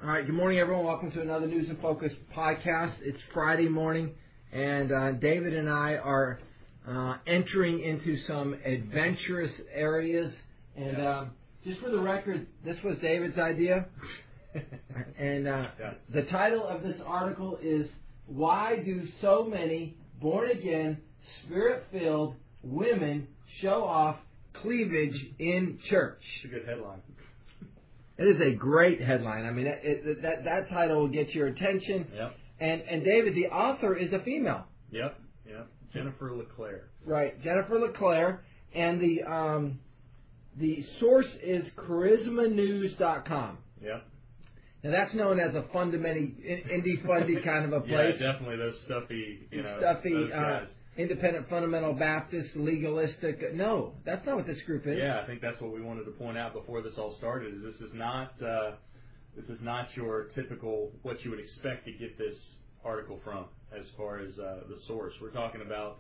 All right, good morning, everyone. Welcome to another News in Focus podcast. It's Friday morning, and David and I are entering into some adventurous areas. And just for the record, this was David's idea. And the title of this article is, Why Do So Many Born-Again, Spirit-Filled Women Show Off Cleavage in Church? It's a good headline. It is a great headline. I mean, that title will get your attention. Yep. And David, the author is a female. Yep. Jennifer LeClaire. Right, Jennifer LeClaire, and the source is charismanews.com. Yep. Now that's known as a indie fundy kind of a place. Yeah, definitely those stuffy, those guys. Independent fundamental Baptist, legalistic. No, that's not what this group is. Yeah, I think that's what we wanted to point out before this all started. Is this is not your typical what you would expect to get this article from as far as the source. We're talking about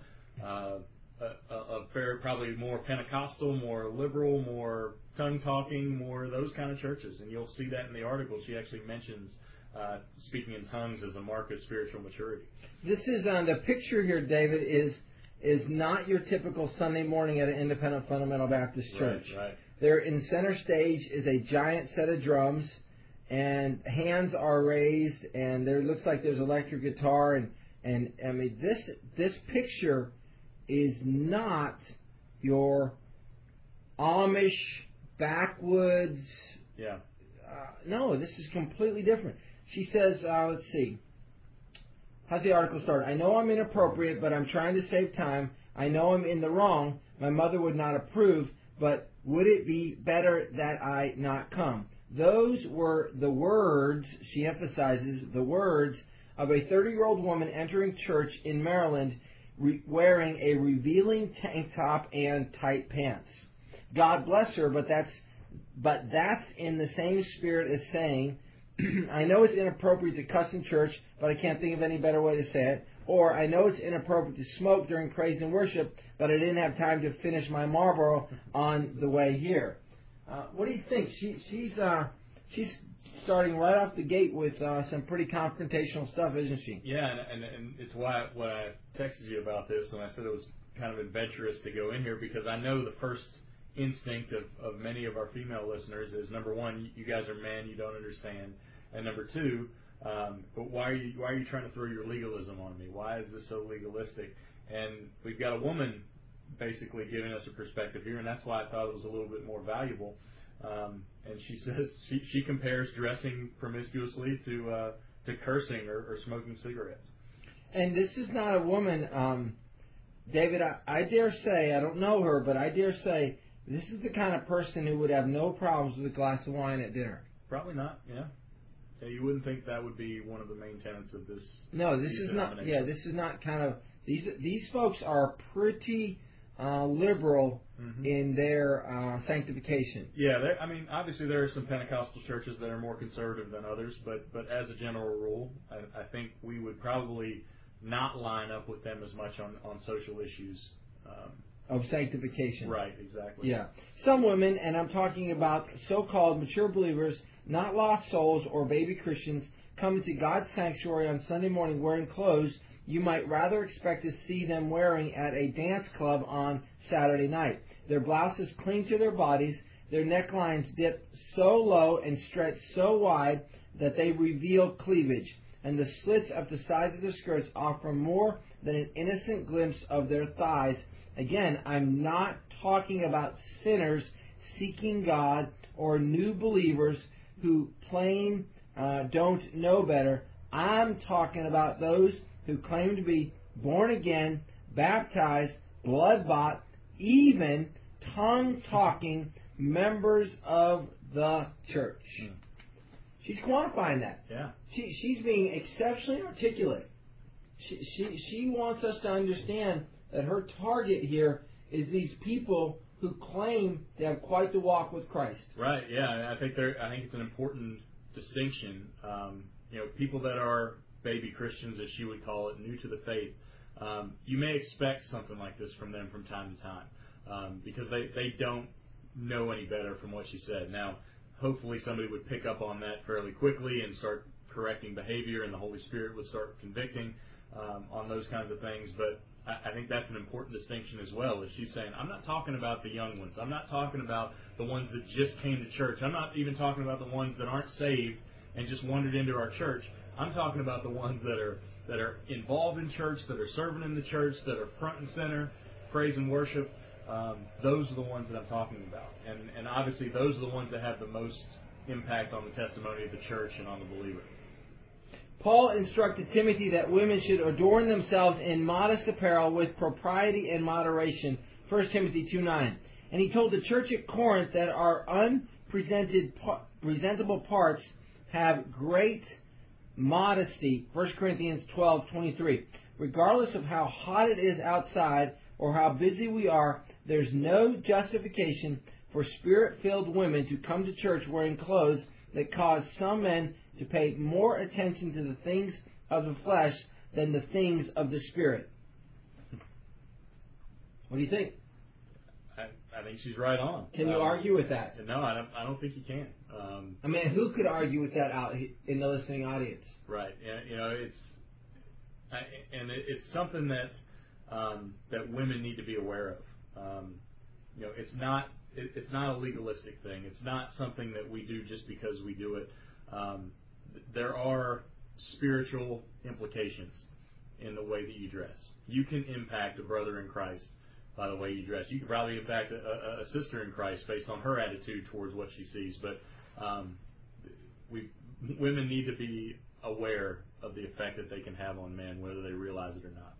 a fair, probably more Pentecostal, more liberal, more tongue-talking, more those kind of churches. And you'll see that in the article. She actually mentions speaking in tongues as a mark of spiritual maturity. This is on the picture here, David, is not your typical Sunday morning at an independent fundamental Baptist church. Right. There in center stage is a giant set of drums, and hands are raised, and there looks like there's electric guitar, and I mean this picture is not your Amish backwoods. Yeah. No, this is completely different. She says, let's see. How's the article start? I know I'm inappropriate, but I'm trying to save time. I know I'm in the wrong. My mother would not approve, but would it be better that I not come? Those were the words, she emphasizes, the words of a 30-year-old woman entering church in Maryland wearing a revealing tank top and tight pants. God bless her, but that's in the same spirit as saying, I know it's inappropriate to cuss in church, but I can't think of any better way to say it. Or, I know it's inappropriate to smoke during praise and worship, but I didn't have time to finish my Marlboro on the way here. What do you think? She's starting right off the gate with some pretty confrontational stuff, isn't she? Yeah, and it's why I texted you about this, and I said it was kind of adventurous to go in here, because I know the first instinct of many of our female listeners is, number one, you guys are men, you don't understand, and number two, but why are you trying to throw your legalism on me? Why is this so legalistic? And we've got a woman basically giving us a perspective here, and that's why I thought it was a little bit more valuable. And she says she compares dressing promiscuously to cursing or smoking cigarettes. And this is not a woman, David. I dare say, I don't know her, but I dare say this is the kind of person who would have no problems with a glass of wine at dinner. Probably not. Yeah, you wouldn't think that would be one of the main tenets of this. No, this is not. Yeah, this is not kind of these folks are pretty liberal in their sanctification. Yeah, I mean, obviously there are some Pentecostal churches that are more conservative than others, but as a general rule, I think we would probably not line up with them as much on social issues. Of sanctification. Right, exactly. Yeah. Some women, and I'm talking about so-called mature believers, not lost souls or baby Christians, coming to God's sanctuary on Sunday morning wearing clothes you might rather expect to see them wearing at a dance club on Saturday night. Their blouses cling to their bodies, their necklines dip so low and stretch so wide that they reveal cleavage, and the slits at the sides of the skirts offer more than an innocent glimpse of their thighs. Again, I'm not talking about sinners seeking God or new believers who plain don't know better. I'm talking about those who claim to be born again, baptized, blood-bought, even tongue-talking members of the church. She's quantifying that. Yeah. She's being exceptionally articulate. She wants us to understand that her target here is these people who claim they have quite the walk with Christ. Right. Yeah. I think it's an important distinction. People that are baby Christians, as she would call it, new to the faith. You may expect something like this from them from time to time, because they don't know any better from what she said. Now, hopefully somebody would pick up on that fairly quickly and start correcting behavior, and the Holy Spirit would start convicting on those kinds of things. But I think that's an important distinction as well, is she's saying, I'm not talking about the young ones. I'm not talking about the ones that just came to church. I'm not even talking about the ones that aren't saved and just wandered into our church. I'm talking about the ones that are involved in church, that are serving in the church, that are front and center, praise and worship. Those are the ones that I'm talking about. And obviously those are the ones that have the most impact on the testimony of the church and on the believer. Paul instructed Timothy that women should adorn themselves in modest apparel with propriety and moderation, 1 Timothy 2:9. And he told the church at Corinth that our presentable parts have great modesty, 1 Corinthians 12:23. Regardless of how hot it is outside or how busy we are, there's no justification for Spirit-filled women to come to church wearing clothes that cause some men to pay more attention to the things of the flesh than the things of the Spirit. What do you think? I think she's right on. Can you argue with that? No, I don't think you can. I mean, who could argue with that out in the listening audience? Right. You know, it's something that that women need to be aware of. You know, it's not a legalistic thing. It's not something that we do just because we do it. There are spiritual implications in the way that you dress. You can impact a brother in Christ by the way you dress. You can probably impact a sister in Christ based on her attitude towards what she sees. But women need to be aware of the effect that they can have on men, whether they realize it or not.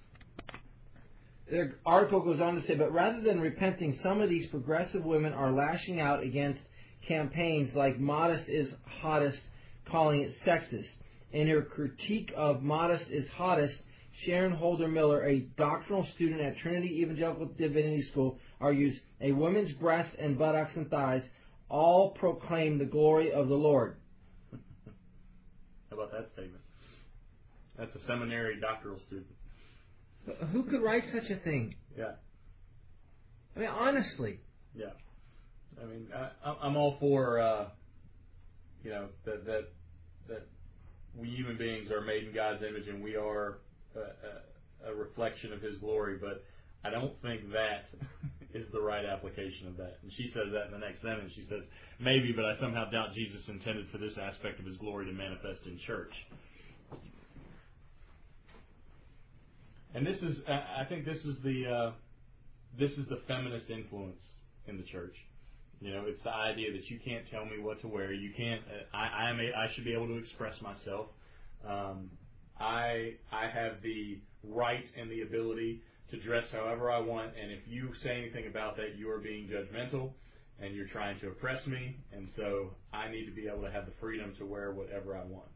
The article goes on to say, but rather than repenting, some of these progressive women are lashing out against campaigns like Modest is Hottest, calling it sexist. In her critique of Modest is Hottest, Sharon Holder Miller, a doctoral student at Trinity Evangelical Divinity School, argues a woman's breasts and buttocks and thighs all proclaim the glory of the Lord. How about that statement? That's a seminary doctoral student. Who could write such a thing? Yeah. I mean, honestly. Yeah. I mean, I'm all for, you know, that we human beings are made in God's image and we are a reflection of His glory, but I don't think that is the right application of that. And she says that in the next sentence. She says, maybe, but I somehow doubt Jesus intended for this aspect of His glory to manifest in church. And this is, I think this is the feminist influence in the church. You know, it's the idea that you can't tell me what to wear. You can't. I should be able to express myself. I have the right and the ability to dress however I want. And if you say anything about that, you are being judgmental and you're trying to oppress me. And so I need to be able to have the freedom to wear whatever I want.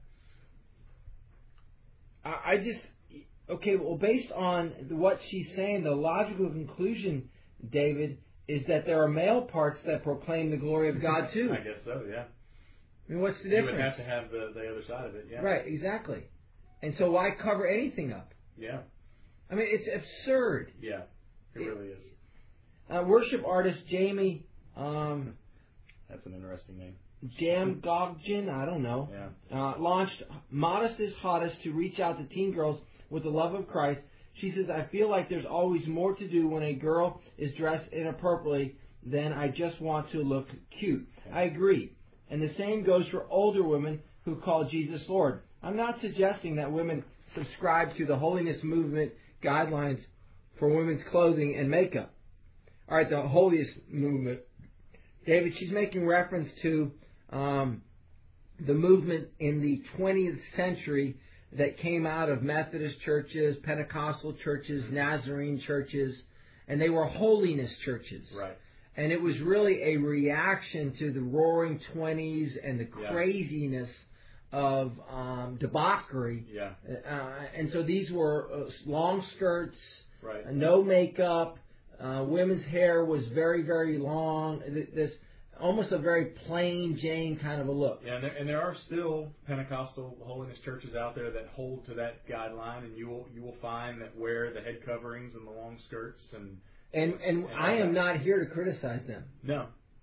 Okay, well, based on what she's saying, the logical conclusion, David, is that there are male parts that proclaim the glory of God too. I guess so, yeah. I mean, what's the difference? You would have to have the other side of it, yeah. Right, exactly. And so why cover anything up? Yeah. I mean, it's absurd. Yeah, it really is. Worship artist Jamie... That's an interesting name. Jamgogjian, I don't know, launched Modest is Hottest to reach out to teen girls with the love of Christ. She says, I feel like there's always more to do when a girl is dressed inappropriately than I just want to look cute. Okay. I agree. And the same goes for older women who call Jesus Lord. I'm not suggesting that women subscribe to the holiness movement guidelines for women's clothing and makeup. All right, the holiness movement. David, she's making reference to the movement in the 20th century that came out of Methodist churches, Pentecostal churches, Nazarene churches, and they were holiness churches. Right. And it was really a reaction to the roaring 20s and the craziness of debauchery. Yeah. And so these were long skirts, right. No makeup, women's hair was very, very long. This almost a very plain Jane kind of a look. Yeah, and there are still Pentecostal holiness churches out there that hold to that guideline, and you will find that wear the head coverings and the long skirts and I am not here to criticize them. No,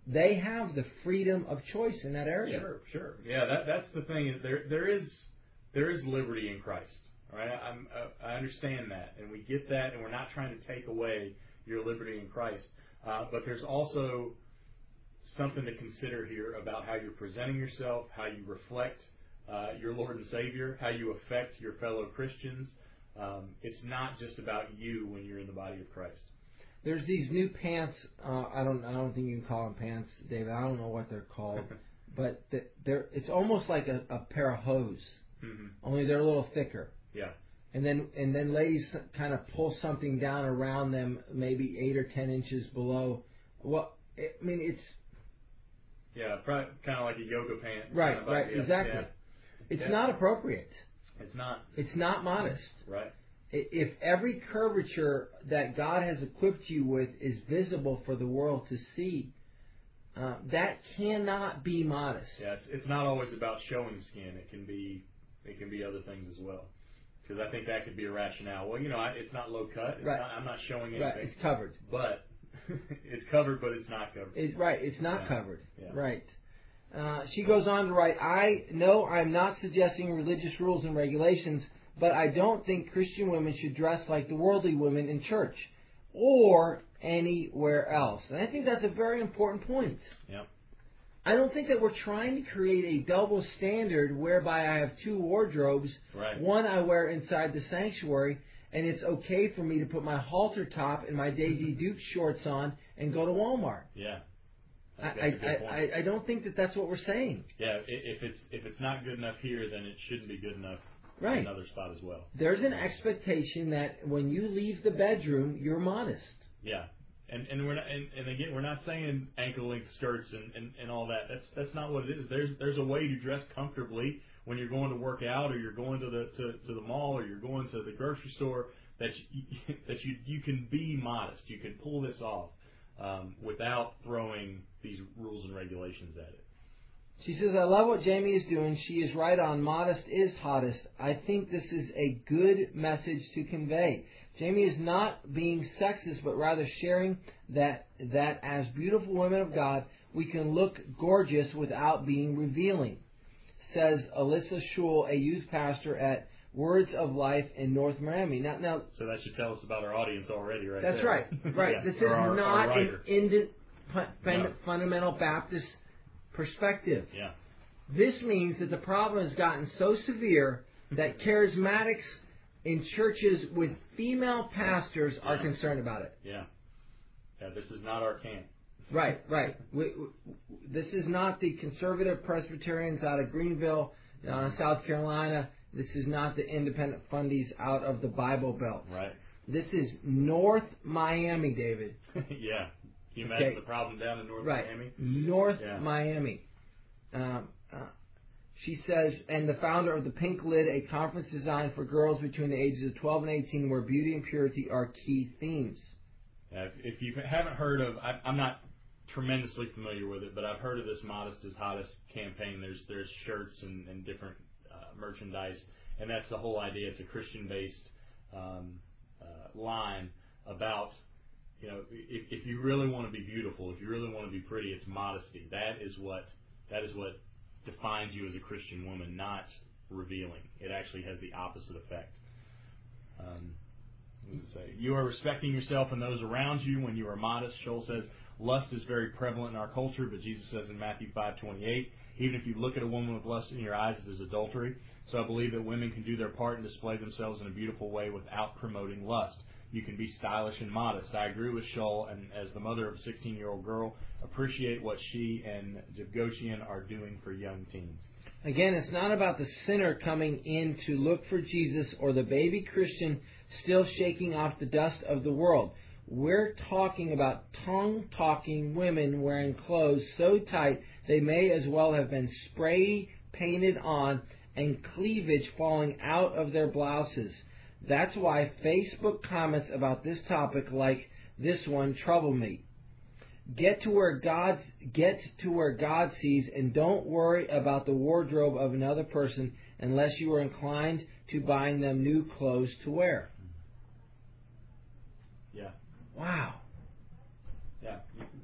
they have the freedom of choice in that area. Sure. Yeah, that's the thing. Is there is liberty in Christ. All right, I understand that, and we get that, and we're not trying to take away your liberty in Christ. But there's also something to consider here about how you're presenting yourself, how you reflect your Lord and Savior, how you affect your fellow Christians. It's not just about you when you're in the body of Christ. There's these new pants. I don't think you can call them pants, David. I don't know what they're called, but it's almost like a pair of hose, only they're a little thicker. Yeah. And then ladies kind of pull something down around them, maybe 8 or 10 inches below. Well, I mean it's. Yeah, probably kind of like a yoga pant. Right, kind of right, idea. exactly. Yeah. It's not appropriate. It's not. It's not modest. Right. If every curvature that God has equipped you with is visible for the world to see, that cannot be modest. Yeah, it's not always about showing skin. It can be other things as well. Because I think that could be a rationale. Well, it's not low cut. Right. I'm not showing anything. Right. It's covered. But it's covered, but it's not covered. It's not covered. Yeah. Right. She goes on to write, I know I'm not suggesting religious rules and regulations, but I don't think Christian women should dress like the worldly women in church or anywhere else. And I think that's a very important point. Yep. I don't think that we're trying to create a double standard whereby I have two wardrobes. Right. One I wear inside the sanctuary, and it's okay for me to put my halter top and my Daisy Duke shorts on and go to Walmart. Yeah. I don't think that that's what we're saying. Yeah, if it's not good enough here, then it shouldn't be good enough right. in another spot as well. There's an expectation that when you leave the bedroom, you're modest. Yeah. And we're not, and again, we're not saying ankle length skirts and all that. That's not what it is. There's a way to dress comfortably when you're going to work out, or you're going to the mall, or you're going to the grocery store. That you can be modest. You can pull this off without throwing these rules and regulations at it. She says, I love what Jamie is doing. She is right on. Modest is hottest. I think this is a good message to convey. Jamie is not being sexist, but rather sharing that as beautiful women of God, we can look gorgeous without being revealing, says Alyssa Schul, a youth pastor at Words of Life in North Miami. Now, so that should tell us about our audience already, right? That's there. right. Right. Yeah. This is not an fundamental Baptist perspective. Yeah. This means that the problem has gotten so severe that charismatics in churches with female pastors are concerned about it. Yeah. Yeah, this is not our camp. Right. This is not the conservative Presbyterians out of Greenville, South Carolina. This is not the independent fundies out of the Bible Belt. Right. This is North Miami, David. Yeah. Can you imagine the problem down in North Miami? North Miami. She says, and the founder of the Pink Lid, a conference designed for girls between the ages of 12 and 18 where beauty and purity are key themes. If you haven't heard of, I'm not tremendously familiar with it, but I've heard of this Modest is Hottest campaign. There's shirts and different merchandise, and that's the whole idea. It's a Christian-based line about, if you really want to be beautiful, if you really want to be pretty, it's modesty. That is what defines you as a Christian woman, not revealing. It actually has the opposite effect. What does it say? You are respecting yourself and those around you when you are modest. Scholl says lust is very prevalent in our culture, but Jesus says in Matthew 5:28, even if you look at a woman with lust in your eyes, it is adultery. So I believe that women can do their part and display themselves in a beautiful way without promoting lust. You can be stylish and modest. I agree with Scholl, and as the mother of a 16-year-old girl, appreciate what she and Jevgoshian are doing for young teens. Again, it's not about the sinner coming in to look for Jesus or the baby Christian still shaking off the dust of the world. We're talking about tongue-talking women wearing clothes so tight they may as well have been spray painted on and cleavage falling out of their blouses. That's why Facebook comments about this topic like this one trouble me. Get to where God sees, and don't worry about the wardrobe of another person unless you are inclined to buying them new clothes to wear. Yeah. Wow. Yeah. You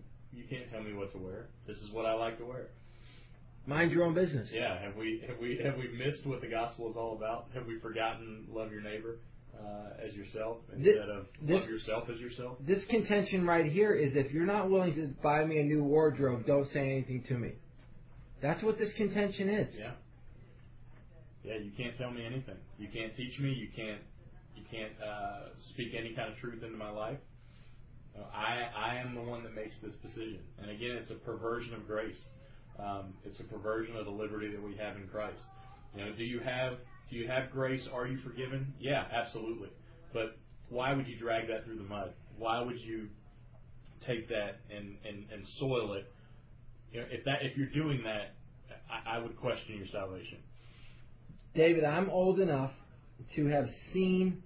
can't tell me what to wear. This is what I like to wear. Mind your own business. Yeah. Have we missed what the gospel is all about? Have we forgotten love your neighbor as yourself instead of love yourself as yourself? This contention right here is if you're not willing to buy me a new wardrobe, don't say anything to me. That's what this contention is. Yeah. Yeah, you can't tell me anything. You can't teach me. You can't speak any kind of truth into my life. I am the one that makes this decision. And again, it's a perversion of grace. It's a perversion of the liberty that we have in Christ. Do you have grace? Are you forgiven? Yeah, absolutely. But why would you drag that through the mud? Why would you take that and soil it? If you're doing that, I would question your salvation. David, I'm old enough to have seen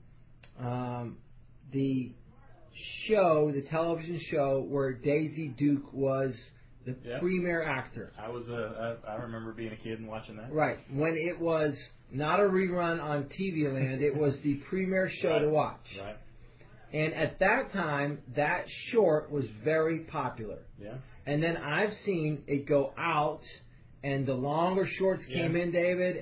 the television show where Daisy Duke was the premier actor. I remember being a kid and watching that. Right. When it was not a rerun on TV Land, it was the premier show to watch. Right. And at that time, that short was very popular. Yeah. And then I've seen it go out, and the longer shorts came in, David,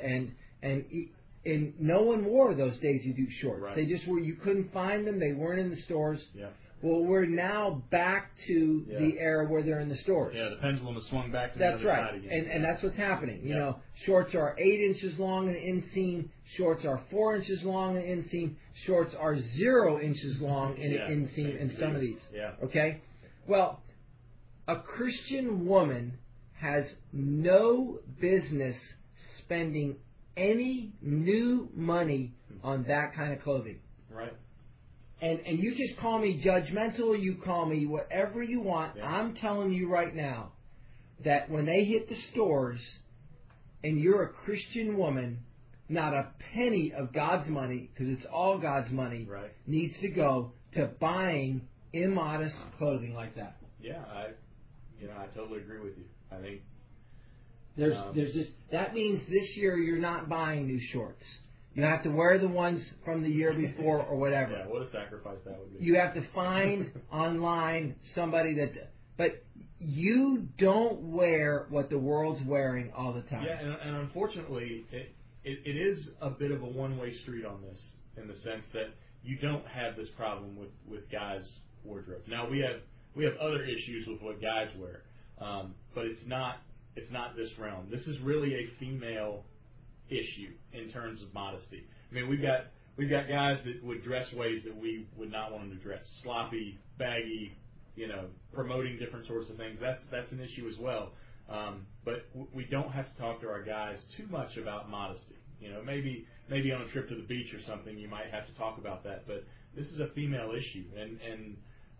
and no one wore those Daisy Duke shorts. Right. They just were. You couldn't find them. They weren't in the stores. Yeah. Well, we're now back to the era where they're in the stores. Yeah, the pendulum has swung back to the other right. side again. And that's what's happening. You know, shorts are 8 inches long in the inseam. Shorts are 4 inches long in the inseam. Shorts are 0 inches long in the inseam in some of these. Yeah. Okay? Well, a Christian woman has no business spending any new money on that kind of clothing. Right. And you just call me judgmental, you call me whatever you want. Yeah. I'm telling you right now that when they hit the stores and you're a Christian woman, not a penny of God's money, because it's all God's money, needs to go to buying immodest clothing like that. Yeah, I totally agree with you. I think there's just that means this year you're not buying new shorts. You have to wear the ones from the year before or whatever. Yeah, what a sacrifice that would be. You have to find online somebody but you don't wear what the world's wearing all the time. Yeah, and unfortunately, it is a bit of a one-way street on this, in the sense that you don't have this problem with guys' wardrobe. Now we have other issues with what guys wear, but it's not this realm. This is really a female issue in terms of modesty. I mean, we've got guys that would dress ways that we would not want them to dress, sloppy, baggy, promoting different sorts of things. That's an issue as well. But we don't have to talk to our guys too much about modesty. Maybe on a trip to the beach or something, you might have to talk about that. But this is a female issue, and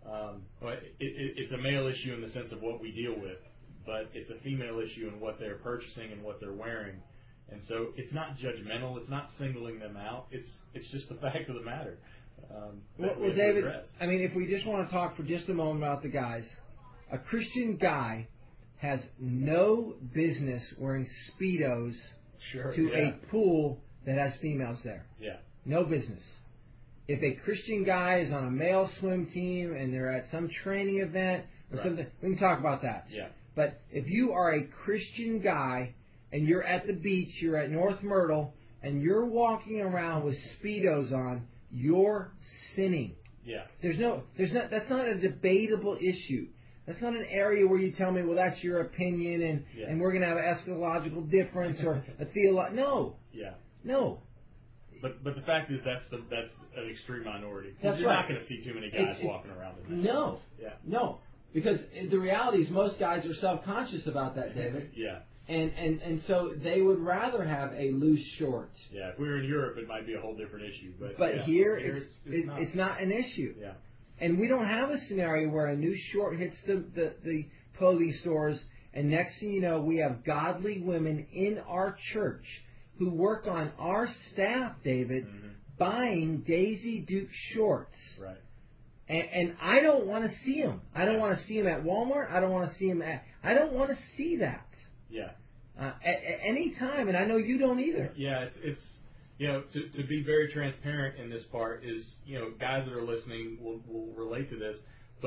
it's a male issue in the sense of what we deal with, but it's a female issue in what they're purchasing and what they're wearing. And so it's not judgmental. It's not singling them out. It's just the fact of the matter. Well, David, I mean, if we just want to talk for just a moment about the guys, a Christian guy has no business wearing Speedos to a pool that has females there. Yeah. No business. If a Christian guy is on a male swim team and they're at some training event or something, we can talk about that. Yeah. But if you are a Christian guy and you're at the beach, you're at North Myrtle, and you're walking around with Speedos on, you're sinning. Yeah. That's not a debatable issue. That's not an area where you tell me, well, that's your opinion, and we're going to have an eschatological difference or a theological. No. Yeah. No. But the fact is that's an extreme minority. That's You're right. not going to see too many guys walking around in that. No. Yeah. No. Because the reality is most guys are self-conscious about that, David. Yeah. And so they would rather have a loose short. Yeah, if we were in Europe, it might be a whole different issue. But here it's not an issue. Yeah. And we don't have a scenario where a new short hits the clothing stores, and next thing you know, we have godly women in our church who work on our staff, David, buying Daisy Duke shorts. Right. And I don't want to see them. I don't want to see them at Walmart. I don't want to see them I don't want to see that. Yeah. At any time, and I know you don't either. Yeah, it's to be very transparent in this part is, guys that are listening will relate to this, but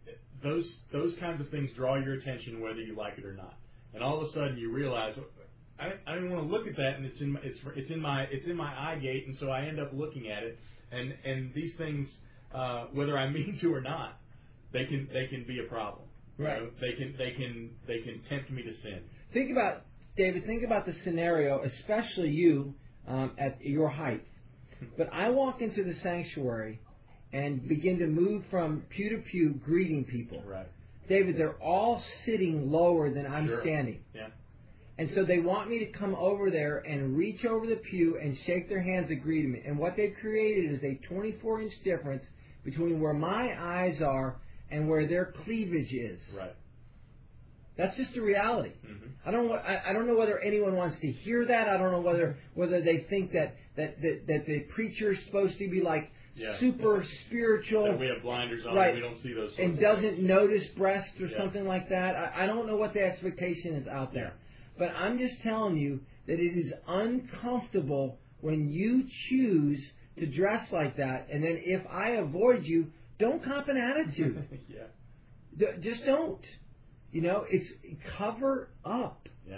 those kinds of things draw your attention whether you like it or not. And all of a sudden you realize, I don't want to look at that, and it's in my eye gate, and so I end up looking at it. And these things, whether I mean to or not, they can be a problem. Right. You know, they can tempt me to sin. David, think about the scenario, especially you at your height. But I walk into the sanctuary and begin to move from pew to pew greeting people. Right. David, they're all sitting lower than I'm standing. Yeah. And so they want me to come over there and reach over the pew and shake their hands and greet them. And what they've created is a 24-inch difference between where my eyes are and where their cleavage is. Right. That's just the reality. Mm-hmm. I don't know whether anyone wants to hear that. I don't know whether they think that the preacher's supposed to be like super spiritual. That we have blinders on, right, and we don't see those sorts and of doesn't things. notice breasts or something like that. I don't know what the expectation is out there. Yeah. But I'm just telling you that it is uncomfortable when you choose to dress like that, and then if I avoid you, don't cop an attitude. Yeah. Just don't. You know, it's cover up. Yeah.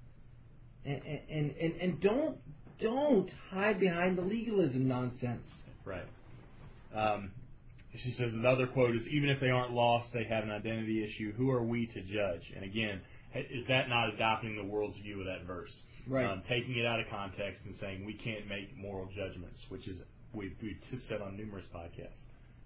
And don't hide behind the legalism nonsense. Right. She says another quote is, even if they aren't lost, they have an identity issue. Who are we to judge? And again, is that not adopting the world's view of that verse? Right. Taking it out of context and saying we can't make moral judgments, which is we've just said on numerous podcasts.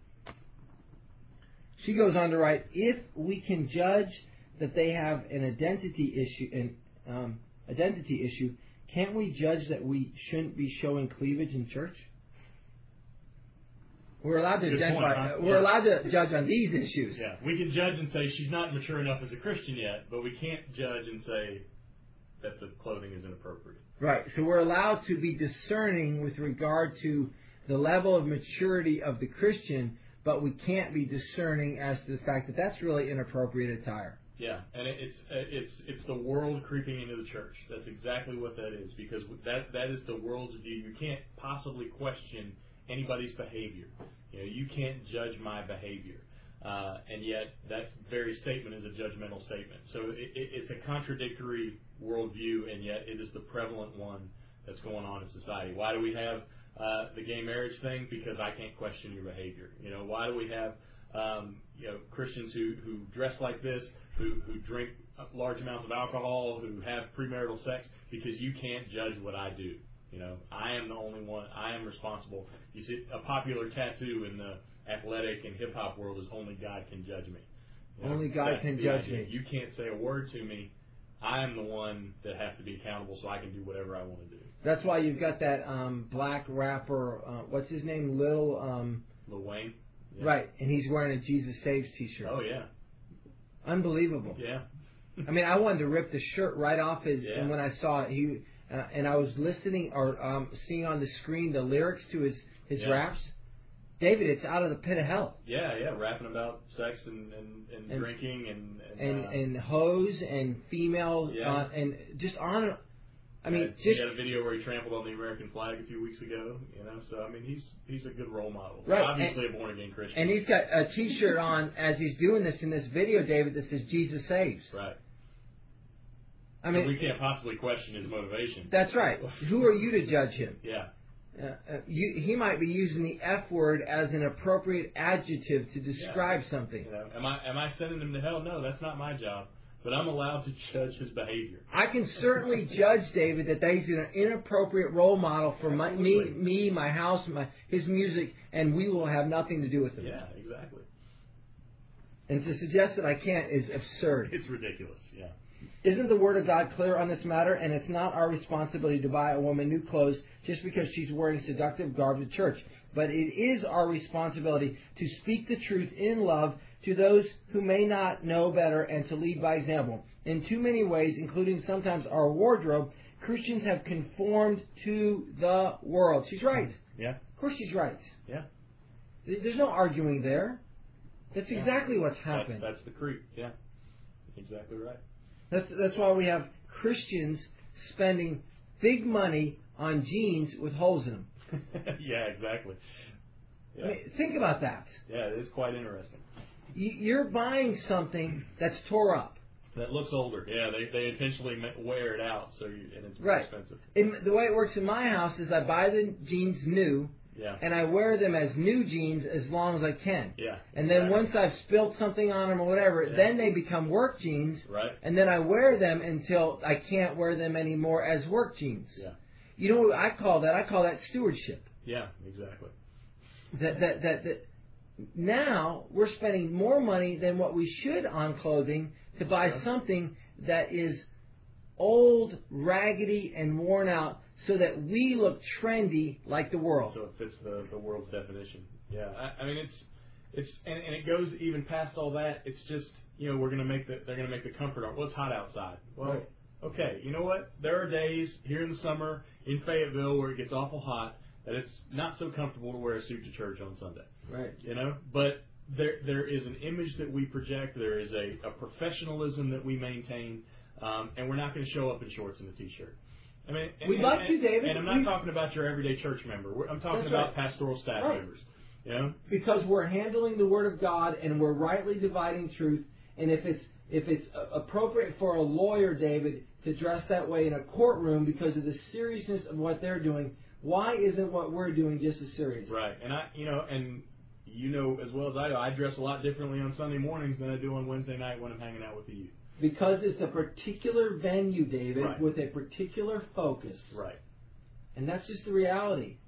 She goes on to write, if we can judge that they have an identity issue, can't we judge that we shouldn't be showing cleavage in church? We're allowed to identify. We're allowed to judge on these issues. Yeah, we can judge and say she's not mature enough as a Christian yet, but we can't judge and say that the clothing is inappropriate. Right. So we're allowed to be discerning with regard to the level of maturity of the Christian, but we can't be discerning as to the fact that that's really inappropriate attire. Yeah, and it's the world creeping into the church. That's exactly what that is, because that is the world's view. You can't possibly question anybody's behavior. You know, you can't judge my behavior, and yet that very statement is a judgmental statement. So it's a contradictory worldview, and yet it is the prevalent one that's going on in society. Why do we have the gay marriage thing? Because I can't question your behavior. You know, why do we have Christians who dress like this, who drink large amounts of alcohol, who have premarital sex? Because you can't judge what I do. You know, I am the only one. I am responsible. You see, a popular tattoo in the athletic and hip hop world is "Only God can judge me." You know, only God can judge me. You can't say a word to me. I am the one that has to be accountable, so I can do whatever I want to do. That's why you've got that black rapper. What's his name? Lil Wayne. Yeah. Right, and he's wearing a Jesus Saves T-shirt. Oh yeah. Unbelievable. Yeah. I mean, I wanted to rip the shirt right off his. Yeah. And when I saw it, and I was listening or seeing on the screen the lyrics to his raps. David, it's out of the pit of hell. Yeah, rapping about sex and drinking and hoes and female and just on. I mean, he had a video where he trampled on the American flag a few weeks ago. You know, so I mean, he's a good role model. Right. Obviously, a born again Christian. And he's got a T-shirt on as he's doing this in this video, David, that says Jesus saves. Right. I mean, so we can't possibly question his motivation. That's right. Who are you to judge him? Yeah. He might be using the F word as an appropriate adjective to describe something. You know, am I sending him to hell? No, that's not my job. But I'm allowed to judge his behavior. I can certainly judge David that he's an inappropriate role model for me, my house, his music, and we will have nothing to do with him. Yeah, exactly. And to suggest that I can't is absurd. It's ridiculous. Yeah. Isn't the Word of God clear on this matter? And it's not our responsibility to buy a woman new clothes just because she's wearing seductive garb to church. But it is our responsibility to speak the truth in love to those who may not know better and to lead by example. In too many ways, including sometimes our wardrobe, Christians have conformed to the world. She's right. Yeah. Of course she's right. Yeah. There's no arguing there. That's exactly what's happened. That's the creep. Yeah. Exactly right. That's why we have Christians spending big money on jeans with holes in them. Yeah, exactly. Yeah. I mean, think about that. Yeah, it is quite interesting. You're buying something that's tore up. That looks older. Yeah, they intentionally wear it out, and it's more Right. expensive. The way it works in my house is I buy the jeans new, and I wear them as new jeans as long as I can. Yeah. And then once I've spilled something on them or whatever, then they become work jeans. Right. And then I wear them until I can't wear them anymore as work jeans. Yeah. You know what I call that? I call that stewardship. Yeah, exactly. That now we're spending more money than what we should on clothing to buy something that is old, raggedy, and worn out so that we look trendy like the world. So it fits the world's definition. Yeah, I mean it's and it goes even past all that. It's just, they're going to make the comfort art. Well, it's hot outside. Well, right. Okay, you know what? There are days here in the summer in Fayetteville where it gets awful hot that it's not so comfortable to wear a suit to church on Sunday. Right. But there is an image that we project. There is a professionalism that we maintain, and we're not going to show up in shorts and a t-shirt. I mean, we'd like to, David. And I'm not talking about your everyday church member. I'm talking about pastoral staff members. Because we're handling the Word of God and we're rightly dividing truth. And if it's appropriate for a lawyer, David, to dress that way in a courtroom because of the seriousness of what they're doing, why isn't what we're doing just as serious? Right. And as well as I do, I dress a lot differently on Sunday mornings than I do on Wednesday night when I'm hanging out with the youth. Because it's a particular venue, David, right. with a particular focus. Right. And that's just the reality.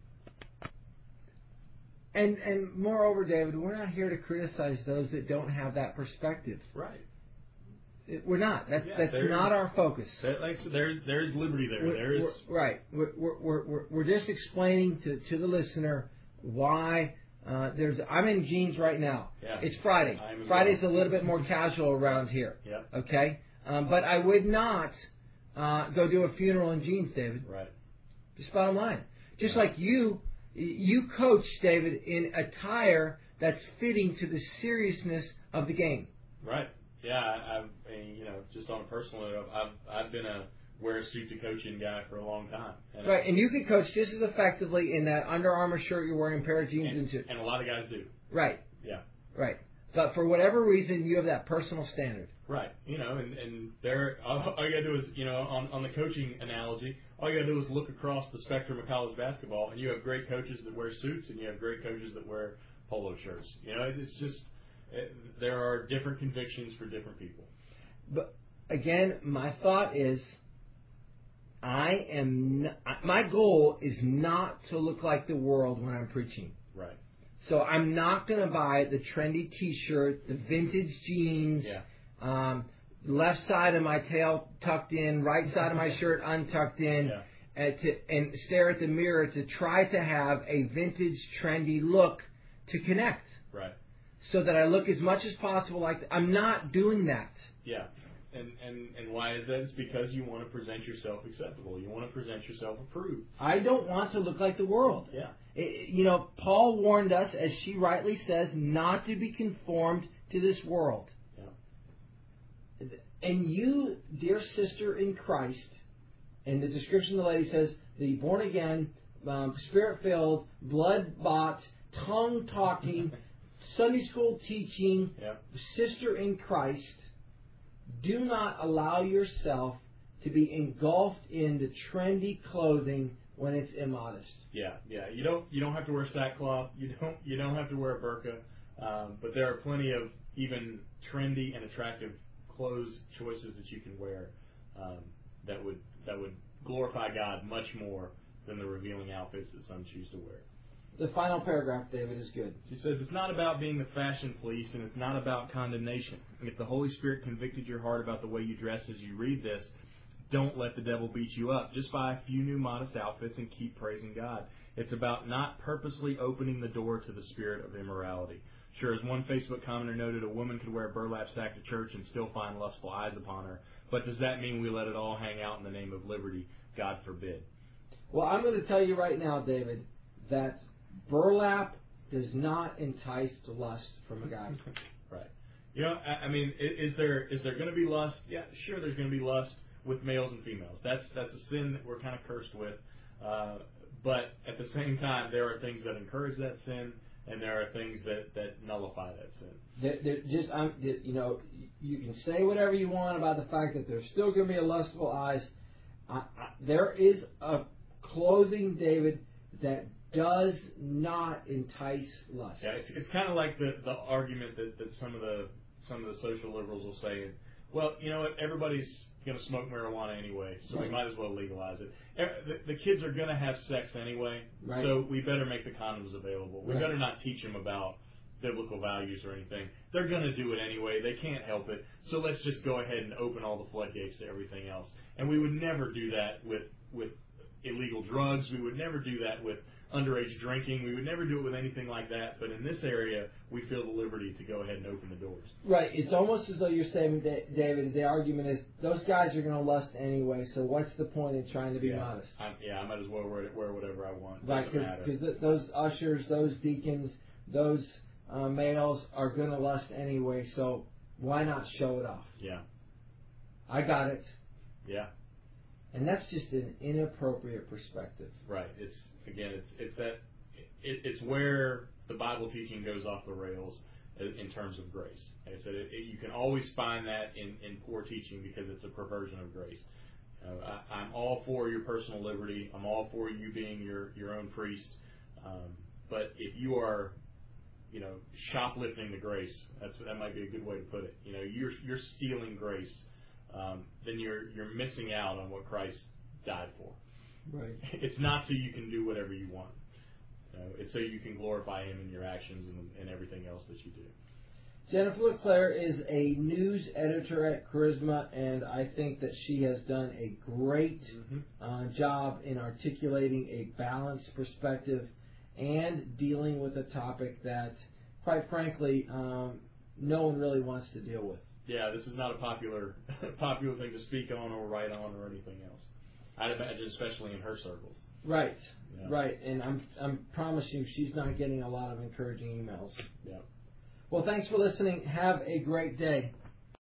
And moreover, David, we're not here to criticize those that don't have that perspective. Right. We're not. That's not our focus. There's liberty there. Right. We're just explaining to the listener why I'm in jeans right now. Yeah. It's Friday. Friday's a little bit more casual around here. Yeah. Okay? But I would not go do a funeral in jeans, David. Right. Just bottom line. Just like you coach, David, in attire that's fitting to the seriousness of the game. Right. Yeah, just on a personal note, I've been a wear a suit to coaching guy for a long time. Right, and you could coach just as effectively in that Under Armour shirt you're wearing, a pair of jeans and a lot of guys do. Right. Yeah. Right. But for whatever reason, you have that personal standard. Right. And there, all you gotta do is, on the coaching analogy, all you gotta do is look across the spectrum of college basketball, and you have great coaches that wear suits, and you have great coaches that wear polo shirts. It's just there are different convictions for different people. But again, my thought is, my goal is not to look like the world when I'm preaching. Right. So I'm not going to buy the trendy T-shirt, the vintage jeans, left side of my tail tucked in, right side of my shirt untucked in, and stare at the mirror to try to have a vintage, trendy look to connect. Right. So that I look as much as possible like I'm not doing that. Yeah. And why is that? It's because you want to present yourself acceptable. You want to present yourself approved. I don't want to look like the world. Yeah. Paul warned us, as she rightly says, not to be conformed to this world. Yeah. And you, dear sister in Christ, and the description the lady says, the born again, spirit-filled, blood-bought, tongue-talking, Sunday school teaching, sister in Christ, do not allow yourself to be engulfed in the trendy clothing when it's immodest. Yeah. You don't have to wear sackcloth. You don't have to wear a burqa. But there are plenty of even trendy and attractive clothes choices that you can wear that would glorify God much more than the revealing outfits that some choose to wear. The final paragraph, David, is good. She says, it's not about being the fashion police, and it's not about condemnation. If the Holy Spirit convicted your heart about the way you dress as you read this, don't let the devil beat you up. Just buy a few new modest outfits and keep praising God. It's about not purposely opening the door to the spirit of immorality. Sure, as one Facebook commenter noted, a woman could wear a burlap sack to church and still find lustful eyes upon her. But does that mean we let it all hang out in the name of liberty? God forbid. Well, I'm going to tell you right now, David, that burlap does not entice to lust from a guy. Right. Is there going to be lust? Yeah, sure. There's going to be lust with males and females. That's a sin that we're kind of cursed with. But at the same time, there are things that encourage that sin. and there are things that nullify that sin. You can say whatever you want about the fact that there's still going to be a lustful eyes. There is a clothing, David, that does not entice lust. Yeah, it's kind of like the argument that some of the social liberals will say, well, you know what, everybody's going to smoke marijuana anyway, so we might as well legalize it. The kids are going to have sex anyway, so we better make the condoms available. We better not teach them about biblical values or anything. They're going to do it anyway. They can't help it. So let's just go ahead and open all the floodgates to everything else. And we would never do that with illegal drugs. We would never do that with underage drinking. We would never do it with anything like that. But in this area, we feel the liberty to go ahead and open the doors. Right. It's almost as though you're saying, David, the argument is those guys are going to lust anyway, so what's the point in trying to be modest? I might as well wear whatever I want. Right, because those ushers, those deacons, those males are going to lust anyway, so why not show it off? Yeah. I got it. Yeah. And that's just an inappropriate perspective. Right. It's where the Bible teaching goes off the rails in terms of grace. Like I said, you can always find that in poor teaching because it's a perversion of grace. I'm all for your personal liberty. I'm all for you being your own priest. But if you are, shoplifting the grace, that might be a good way to put it. You're stealing grace. Then you're missing out on what Christ died for. Right. It's not so you can do whatever you want. It's so you can glorify Him in your actions and everything else that you do. Jennifer LeClaire is a news editor at Charisma, and I think that she has done a great job in articulating a balanced perspective and dealing with a topic that, quite frankly, no one really wants to deal with. Yeah, this is not a popular thing to speak on or write on or anything else. I'd imagine, especially in her circles. Right, right, and I'm promising she's not getting a lot of encouraging emails. Yeah. Well, thanks for listening. Have a great day.